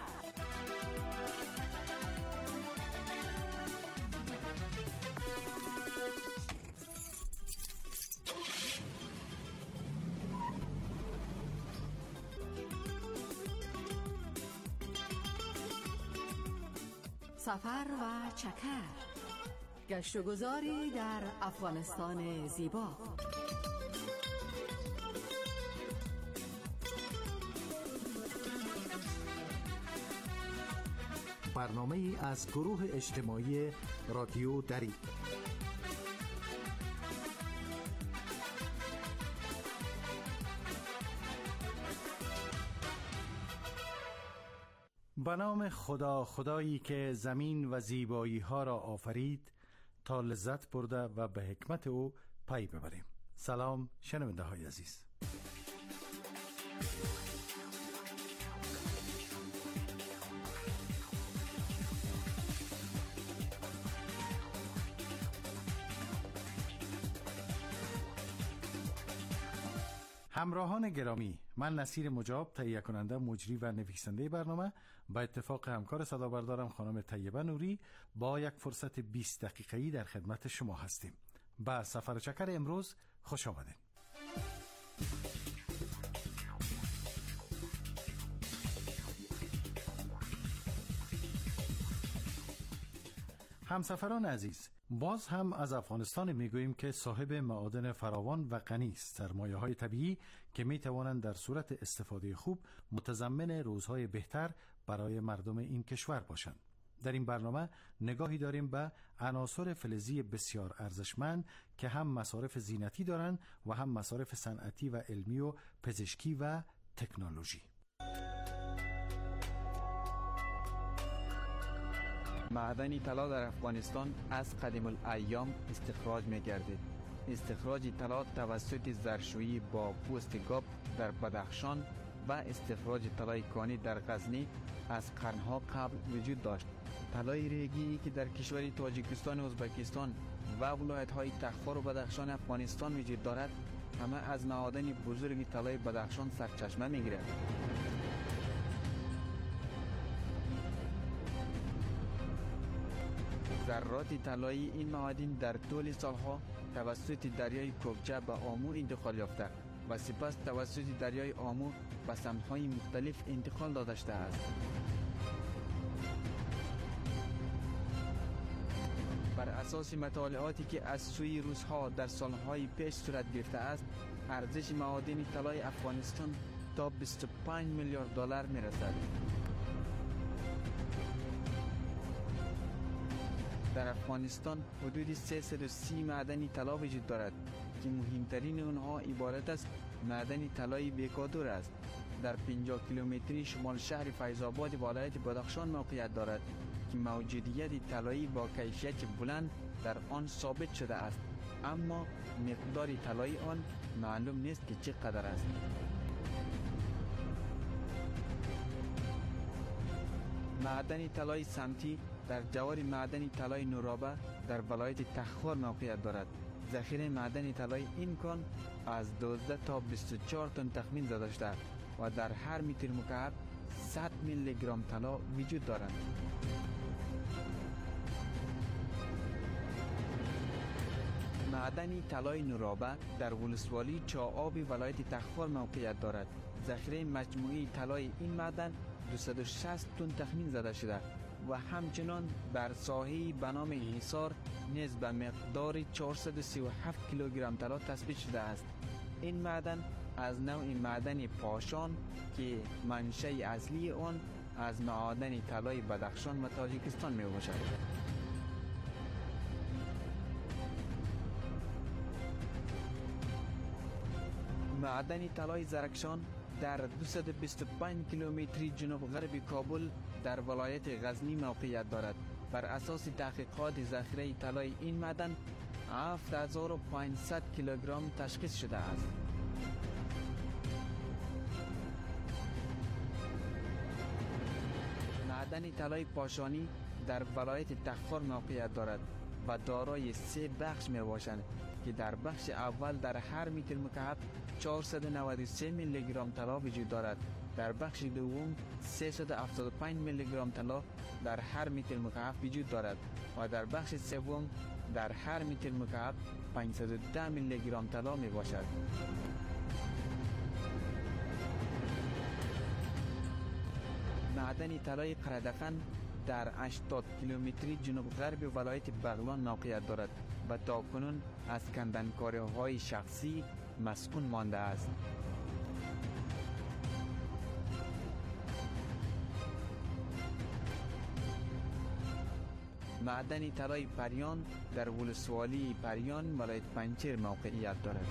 [SPEAKER 16] سفر و چکر، گشت و گذاری در افغانستان زیبا.
[SPEAKER 15] برنامه ای از گروه اجتماعی رادیو دری.
[SPEAKER 2] به نام خدا، خدایی که زمین و زیبایی ها را آفرید تا لذت برده و به حکمت او پی ببریم. سلام شنونده های عزیز. همراهان گرامی، من نصیر مجاب، تهیه کننده، مجری و نویسنده برنامه، با اتفاق همکار صدا بردارم خانم طیبه نوری با یک فرصت بیست دقیقه‌ای در خدمت شما هستیم. با سفر چکر امروز خوش آمدین. همسفران عزیز، باز هم از افغانستان میگوییم که صاحب معادن فراوان و غنی است، سرمایه‌های طبیعی که میتوانند در صورت استفاده خوب متضمن روزهای بهتر برای مردم این کشور باشند. در این برنامه نگاهی داریم به عناصر فلزی بسیار ارزشمند که هم مصارف زینتی دارند و هم مصارف صنعتی و علمی و پزشکی و تکنولوژی.
[SPEAKER 17] معدن طلا در افغانستان از قدیم الایام استخراج می گردید. استخراج طلا توسط ظرفشویی با پوست گاو در بدخشان و استخراج طلای کانی در غزنی از قرنها قبل وجود داشت. طلای ریگی که در کشور تاجیکستان و ازبکستان و ولایت‌های تخار و بدخشان افغانستان وجود دارد، همه از معادن بزرگ طلای بدخشان سرچشمه می‌گیرد. ذرات طلایی این معادن در طول سالها توسط دریای کوکچه به آمو انتقال یافته و سپس توسط دریای آمو به سمت‌های مختلف انتقال داده شده است. بر اساس مطالعاتی که از سوی روس‌ها در سالهای پیش صورت گرفته است، ارزش معادن طلای افغانستان تا بیست و پنج میلیارد دلار می‌رسد. در افغانستان حدود سیصد و سی معدن طلا وجود دارد که مهمترین آنها عبارت است معدن طلای بیکادور است. در پنجاه کیلومتری شمال شهر فیض آباد ولایت بدخشان موقعیت دارد که موجودیت طلایی با کیفیت بلند در آن ثابت شده است، اما مقدار طلای آن معلوم نیست که چقدر است. معدن طلای سمتی در جوار معدن طلای نورابه در ولایت تخار موقعیت دارد. ذخیره معدن طلای این کان از دوازده تا بیست و چهار تن تخمین زده شده و در هر متر مکعب صد میلی گرم طلا وجود دارد. معدن طلای نورابه در ولسوالی چاآب ولایت تخار موقعیت دارد. ذخیره مجموعی طلای این معدن دویست و شصت تن تخمین زده شده و همچنان بر ساحه‌ای به نام حصار نیز به مقدار چهارصد و سی و هفت کیلوگرم طلا تثبیت شده است. این معدن از نوع معدن پاشان که منشأ اصلی آن از معادن طلای بدخشان و تاجیکستان می باشد. معدن طلای زرکشان در دویست و بیست و پنج کیلومتری جنوب غرب کابل در ولایت غزنی موقعیت دارد. بر اساس تحقیقات ذخیره طلای این معدن هفت هزار و پانصد کیلوگرم تشخیص شده است. معدن طلای پاشانی در ولایت تخار موقعیت دارد و دارای سه بخش می باشند که در بخش اول در هر متر مکعب چهارصد و نود و سه میلی گرم طلا وجود دارد. در بخش دوم سیصد و هفتاد و پنج میلی گرم طلا در هر متر مکعب وجود دارد و در بخش سوم در هر متر مکعب پانصد و ده میلی گرم طلا می باشد. معدن طلای قردقن در هشتاد کیلومتری جنوب غرب ولایت بغلان موقعیت دارد و تاکنون از کندنکاری‌های شخصی مسکون مانده است. معدن طلای پریان در ولسوالی پریان ولایت پنجشیر موقعیت دارد.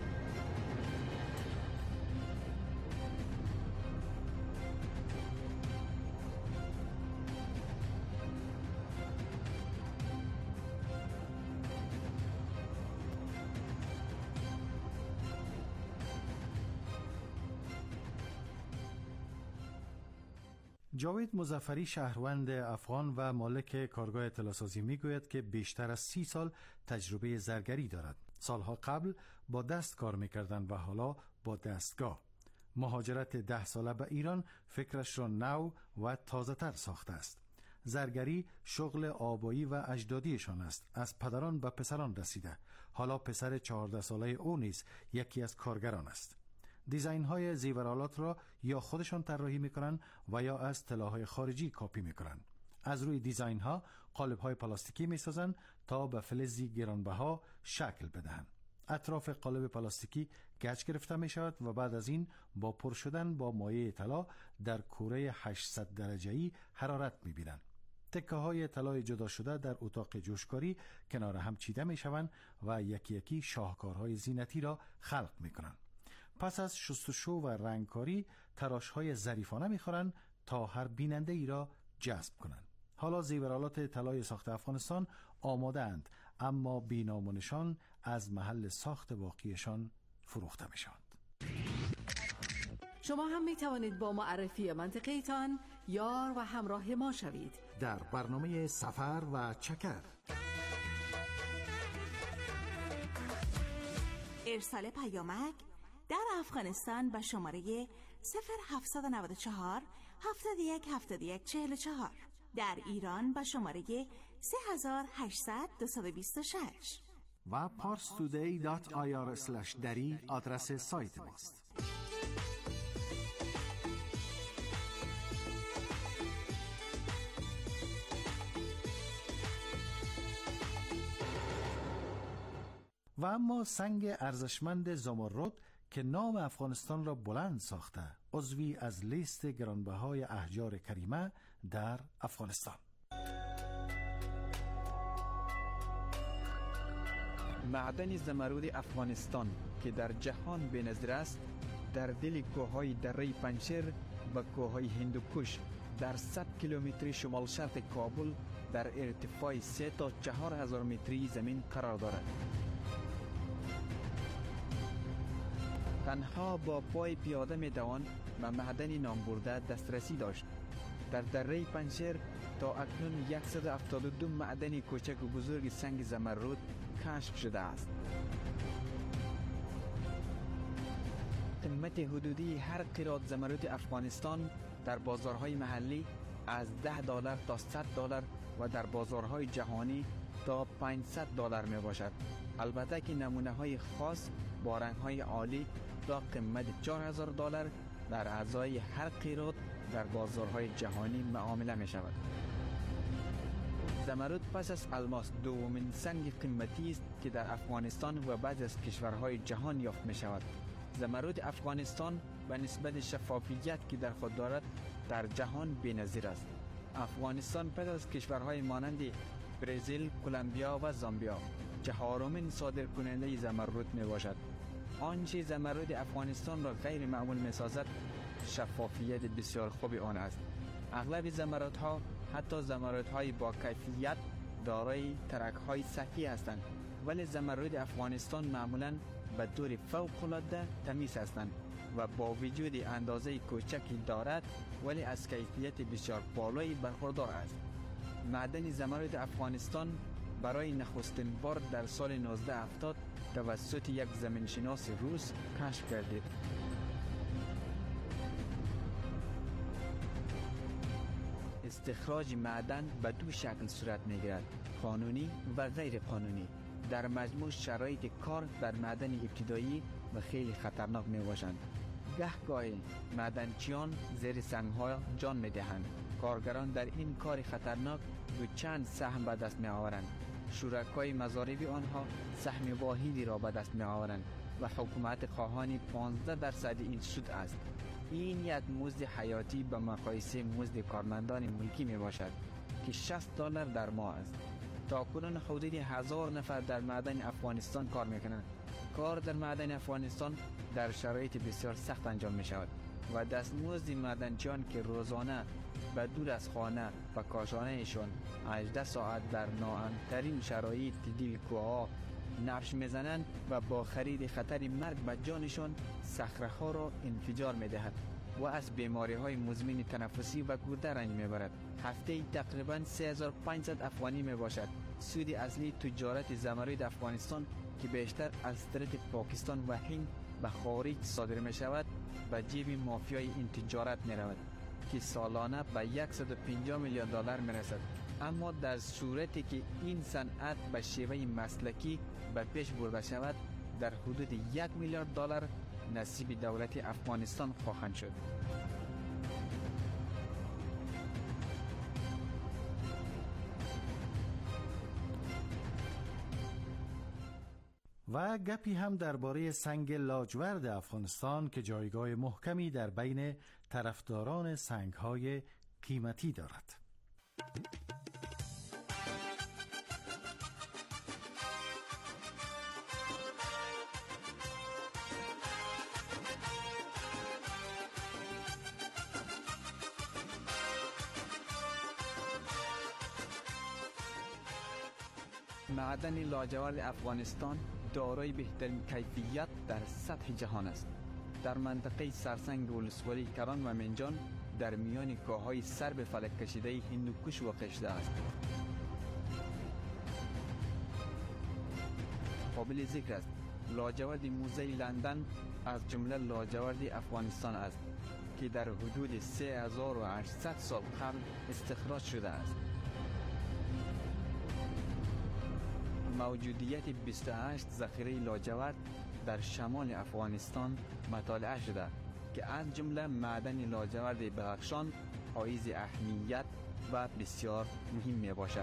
[SPEAKER 15] جاوید مظفری شهروند افغان و مالک کارگاه اطلاع‌سازی میگوید که بیشتر از سی سال تجربه زرگری دارد. سالها قبل با دست کار میکردند و حالا با دستگاه. مهاجرت ده ساله به ایران فکرش را نو و تازه تر ساخته است. زرگری شغل آبایی و اجدادیشان است. از پدران به پسران رسیده. حالا پسر چهارده ساله او نیز یکی از کارگران است. دیزاین های زیورآلات را یا خودشان طراحی میکنند و یا از طلاهای خارجی کپی میکنند. از روی دیزاین ها قالب های پلاستیکی میسازند تا به فلزی گرانبها شکل بدهند. اطراف قالب پلاستیکی گچ گرفته می شود و بعد از این با پر شدن با مایع طلا در کوره هشتصد درجه‌ای حرارت می بینند. تکه های طلای جدا شده در اتاق جوشکاری کنار هم چیده می شوند و یکی یکی شاهکارهای زینتی را خلق می کنند. پس از شستشو و رنگکاری تراش‌های ظریفانه می‌خورند تا هر بیننده ای را جذب کنند. حالا زیورآلات طلای ساخت افغانستان آماده اند، اما بینام و نشان از محل ساخت واقعیشان فروخته می‌شوند.
[SPEAKER 16] شما هم می توانید با معرفی منطقه‌تان یار و همراه ما شوید
[SPEAKER 15] در برنامه سفر و چکر.
[SPEAKER 14] ارسال پیامک در افغانستان به شماره صفر هفتصد و نود و چهار هفتاد و یک هفتاد و یک چهل و چهار، در ایران به شماره سه هزار و هشتصد دویست و بیست و شش
[SPEAKER 15] و پارس تودی دات آی آر اسلش دری آدرس سایت ماست. و اما سنگ ارزشمند زمرد که نام افغانستان را بلند ساخته، عضوی از لیست گرانبهای احجار کریمه در افغانستان.
[SPEAKER 17] معدن زمرد افغانستان که در جهان بینظیر است، در دل کوههای دره پنجشیر و کوههای هندوکش در صد کیلومتری شمال شرق کابل در ارتفاع سه تا چهار هزار متری زمین قرار دارد. تنها با پای پیاده می توان به معدن نام برده دسترسی داشت. در دره پنجشیر تا اکنون صد و هفتاد و دو معدن کوچک و بزرگ سنگ زمرد کشف شده است. قیمت حدودی هر قیراط زمرد افغانستان در بازارهای محلی از ده دلار تا صد دلار و در بازارهای جهانی تا پانصد دلار می باشد. البته که نمونه های خاص با رنگ های عالی تا قیمت چهار هزار دلار در ازای هر قیراط در بازارهای جهانی معامله می شود. زمرد پس از الماس دومین سنگ قیمتی است که در افغانستان و بعضی از کشورهای جهان یافت می شود. زمرد افغانستان به نسبت شفافیت که در خود دارد در جهان بی‌نظیر است. افغانستان پس از کشورهای مانند برزیل، کلمبیا و زامبیا چهارمین صادرکننده زمرد می باشد. آنچه زمرد افغانستان را غیر معمول می سازد شفافیت بسیار خوب آن است. اغلب زمردها حتی زمرودهای با کیفیت دارای ترک‌های صحی هستند، ولی زمرد افغانستان معمولاً به دور فوق‌العاده تمیز هستند و با وجود اندازه کوچکی دارد ولی از کیفیت بسیار بالایی برخوردار است. معدن زمرد افغانستان برای نخستین بار در سال نوزده هفتاد توسط یک زمینشناس روس کشف گردید. استخراج معدن به دو شکل صورت می‌گیرد: قانونی و غیر قانونی. در مجموع شرایط کار در معدن ابتدایی و خیلی خطرناک میباشند. گهگاهی معدنچیان زیر سنگ‌ها جان می‌دهند. کارگران در این کار خطرناک دو چند سهم به دست می‌آورند. شرکای مضاربی آنها سهم واحدی را به دست می‌آورند و حکومت خواهان پانزده درصد این سود است. این یک مزد حیاتی به مقایسه مزد کارمندان ملکی میباشد که شصت دلار در ماه است. تا کنون حدود هزار نفر در معدن افغانستان کار میکنند. کار در معدن افغانستان در شرایط بسیار سخت انجام می شود و دستمزد معدنچیان که روزانه به دور از خانه و کاشانهشان هجده ساعت در ناامن‌ترین شرایط دل کوه‌ها نبش میزنند و با خرید خطر مرگ به جانشان صخره‌ها را انفجار میدهد و از بیماری‌های مزمن تنفسی و گرده رنج میبرد. هفته تقریباً سه هزار و پانصد افغانی میباشد. سود اصلی تجارت زمرد افغانستان که بیشتر از طرف پاکستان و هند به خارج صادر می شود به جیب مافیای این تجارت می رود که سالانه به صد و پنجاه میلیون دلار می رسد. اما در صورتی که این صنعت به شیوه مسلکی به پیش برده شود در حدود یک میلیارد دلار نصیب دولت افغانستان خواهند شد.
[SPEAKER 15] و گپی هم درباره سنگ لاجورد افغانستان که جایگاه محکمی در بین طرفداران سنگ‌های قیمتی دارد.
[SPEAKER 17] معدن لاجورد افغانستان دارای بهترین کیفیت در سطح جهان است. در منطقه سرسنگ ولسوالی کران و منجان در میان کوههای سر به فلک کشیده هندوکش واقع شده است. قابل ذکر است لاجورد موزه لندن از جمله لاجورد افغانستان است که در حدود سه هزار و هشتصد سال قبل استخراج شده است. موجودیت بیست و هشت ذخیره لاجورد در شمال افغانستان مطالعه شده که از جمله معدن لاجورد بدخشان حائز اهمیت و بسیار مهم می باشد.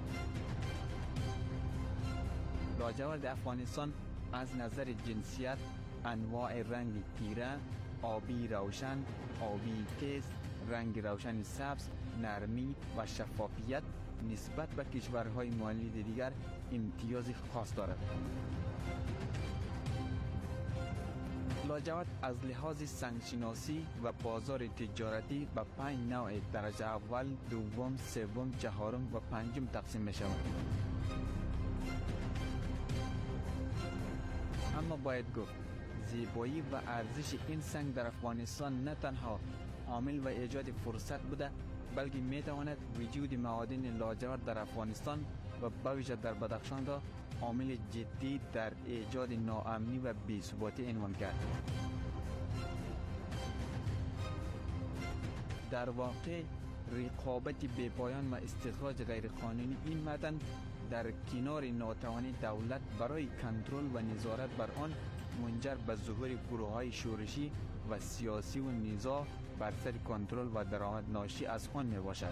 [SPEAKER 17] لاجورد افغانستان از نظر جنسیت، انواع رنگ تیره، آبی روشن، آبی تیز، رنگ روشن سبز، نرمی و شفافیت نسبت به کشورهای مانند دیگر امتیاز خاص دارد. لاجورد از لحاظ سنگشناسی و بازار تجارتی به پنج نوع درجه اول، دوم، سوم، چهارم و پنجم تقسیم می شود. اما باید گفت زیبایی و ارزش این سنگ در افغانستان نه تنها عامل و ایجاد فرصت بوده بلکه می تواند وجود معادن لاجورد در افغانستان و بویژه در بدخشان را عامل جدی در ایجاد ناامنی و بی‌ثباتی عنوان کرد. در واقع رقابت بی‌پایان و استخراج غیرقانونی این معدن در کنار ناتوانی دولت برای کنترل و نظارت بر آن منجر به ظهور گروه‌های شورشی و سیاسی و نزاع بر سر کنترل و درآمد ناشی از آن میباشد.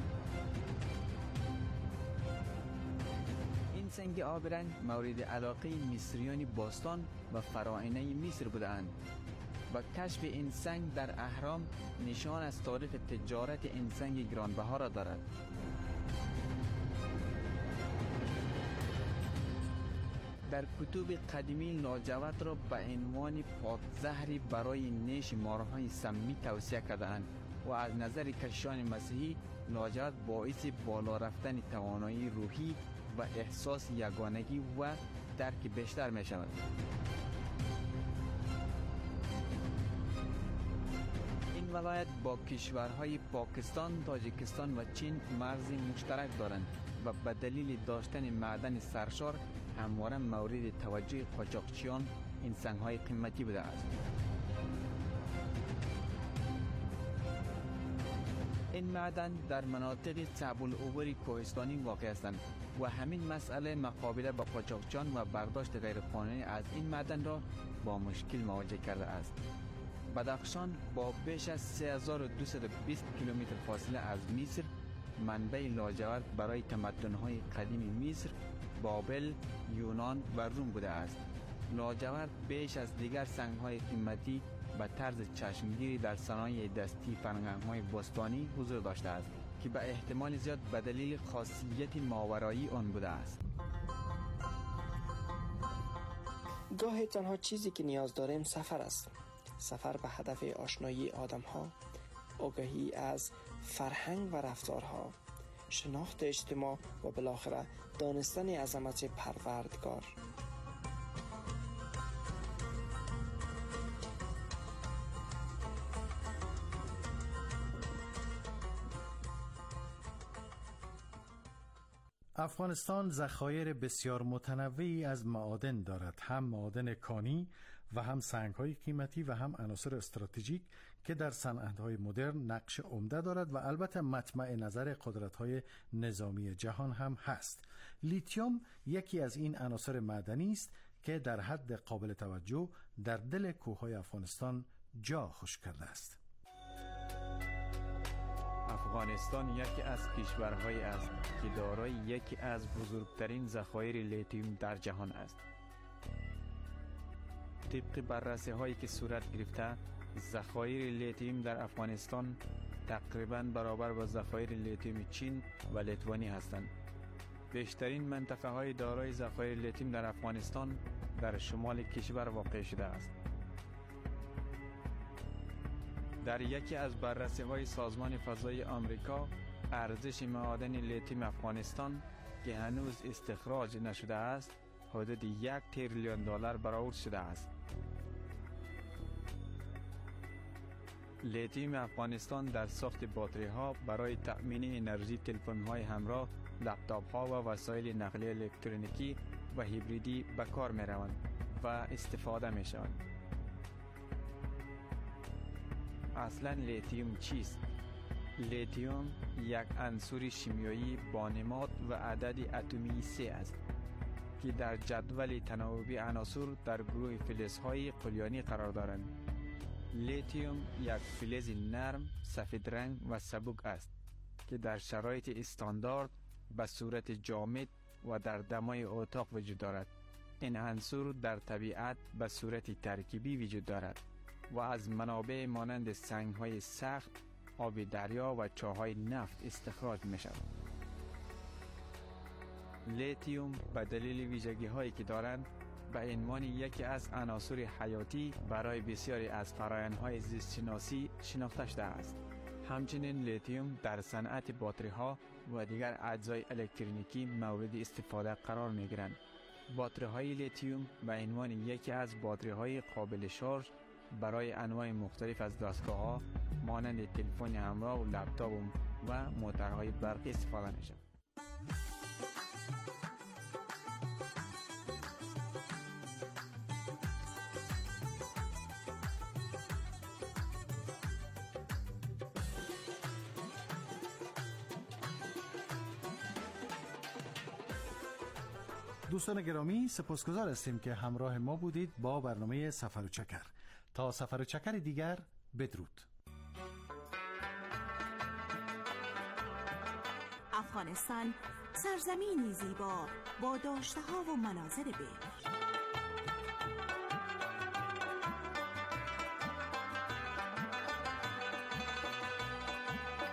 [SPEAKER 17] این سنگ آبرنگ مورد علاقه مصریان باستان و فراعنه مصر بودند و کشف این سنگ در اهرام نشان از تاریخ تجارت این سنگ گرانبها را دارد. در کتب قدیمی لاجورد را به عنوان پادزهری برای نیش مارهای سمی توصیه کردند و از نظر کشیشان مسیحی لاجورد باعث بالا رفتن توانایی روحی و احساس یگانگی و درک بیشتر می شود. این ولایت با کشورهای پاکستان، تاجیکستان و چین مرزی مشترک دارند و به دلیل داشتن معدن سرشار همواره مورد توجه قاچاقچیان این سنگ‌های قیمتی بوده است. این معدن در مناطق صعب العبور کوهستانی واقع هستند و همین مسئله مقابله با قاچاقچیان و برداشت غیرقانونی از این معدن را با مشکل مواجه کرده است. بدخشان با بیش از سه هزار و دویست و بیست کیلومتر فاصله از مصر منبع لاجورد برای تمدن‌های قدیم مصر، بابل، یونان و روم بوده است. لاجورد بیش از دیگر سنگ‌های قیمتی به طرز چشمگیری در صنایع دستی فرهنگ‌های باستانی حضور داشته است که به احتمال زیاد به دلیل خاصیت ماورایی آن بوده است.
[SPEAKER 18] گاهی تنها چیزی که نیاز داریم سفر است. سفر به هدف آشنایی آدم‌ها، آگاهی از فرهنگ و رفتارها، شناخت اجتماع و بالاخره دانستن عظمت پروردگار.
[SPEAKER 15] افغانستان ذخایر بسیار متنوعی از معادن دارد، هم معادن کانی و هم سنگ‌های قیمتی و هم عناصر استراتژیک که در صنعت‌های مدرن نقش عمده دارد و البته مطمع نظر قدرت‌های نظامی جهان هم هست. لیتیوم یکی از این عناصر معدنی است که در حد قابل توجه در دل کوه‌های افغانستان جا خوش کرده است.
[SPEAKER 17] افغانستان یکی از کشورهایی است که دارای یکی از بزرگترین ذخایر لیتیوم در جهان است. طبق بررسی هایی که صورت گرفته، ذخایر لیتیوم در افغانستان تقریباً برابر با ذخایر لیتیوم چین و لیتوانی هستند. بیشترین منطقه های دارای ذخایر لیتیوم در افغانستان در شمال کشور واقع شده است. در یکی از بررسی های سازمان فضایی آمریکا، ارزش معادن لیتیوم افغانستان که هنوز استخراج نشده است حدود یک تریلیون دلار برآورد شده است. لیتیوم افغانستان در ساخت باتری ها برای تأمین انرژی تلفن های همراه، لپتاپ ها و وسایل نقلیه الکترونیکی و هیبریدی به کار می روند و استفاده می شوند. اصلا لیتیوم چیست؟ لیتیوم یک عنصر شیمیایی با نماد و عدد اتمی سه است که در جدول تناوبی عناصر در گروه فلزهای قلیانی قرار دارند. لیتیوم یک فلز نرم، سفید رنگ و سبک است که در شرایط استاندارد به صورت جامد و در دمای اتاق وجود دارد. این عنصر در طبیعت به صورت ترکیبی وجود دارد و از منابع مانند سنگ‌های سخت، آب دریا و چاهای نفت استخراج می شود. لیتیوم به دلیل ویژگی‌هایی که دارند به عنوان یکی از عناصر حیاتی برای بسیاری از فرآیندهای زیست‌شناسی شناخته شده است. همچنین لیتیوم در صنعت باتری‌ها و دیگر اجزای الکترونیکی مورد استفاده قرار می‌گیرند. باتری‌های لیتیوم به عنوان یکی از باتری‌های قابل شارژ برای انواع مختلف از دستگاه‌ها مانند تلفن همراه و لپتاپ و موتورهای برقی استفاده می‌شود.
[SPEAKER 15] دوستان گرامی، سپاسگزار هستیم که همراه ما بودید با برنامه سفر و چکر. تا سفر و چکر دیگر، بدرود.
[SPEAKER 14] افغانستان سرزمینی زیبا با داشته‌ها و مناظر بهر.